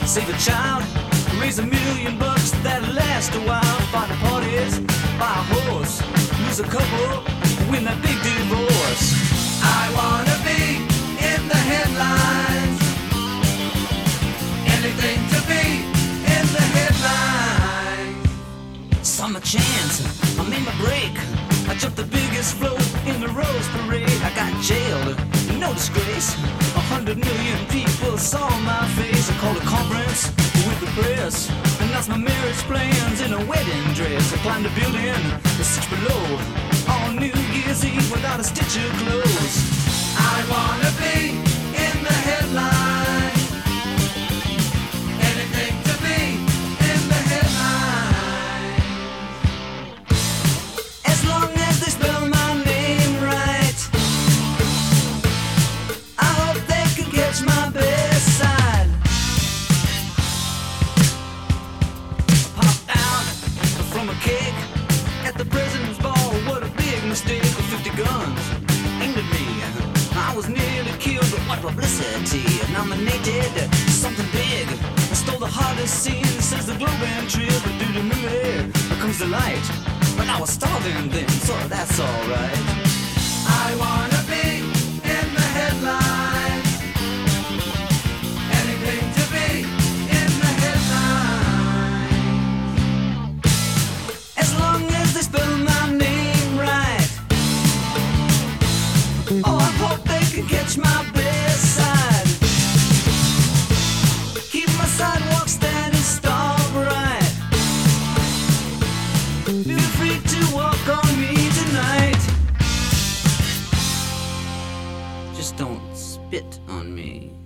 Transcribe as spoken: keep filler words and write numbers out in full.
Save a child, raise a million bucks that last a while. Find the parties, buy a horse, lose a couple, win that big divorce. I wanna be in the headlines, anything to be in the headlines. Saw my chance, I made my break. I jumped the biggest float in the Rose Parade. I got jailed, no disgrace. A hundred million people saw my face. I called a conference with the press, announced my marriage plans in a wedding dress. I climbed a building, six below, on New Year's Eve without a stitch of clothes. I wanna be in the headlines, anything to be in the headlines. As long as they spell my name right, I hope they can catch my best side. I popped out from a cake at the president's ball. What a big mistake with fifty guns aimed at me. I was nearly killed, but what publicity. Nominated something big. I stole the hardest scene, says the Globe and Trip. But due to movie comes the light. But I was starving then, so that's alright. I wanna be in the headlines, anything to be in the headlines. As long as they spell my name right, oh, I hope they can catch my best side. Keep my sidewalk standing star bright. Feel free to walk on me tonight. Just don't spit on me.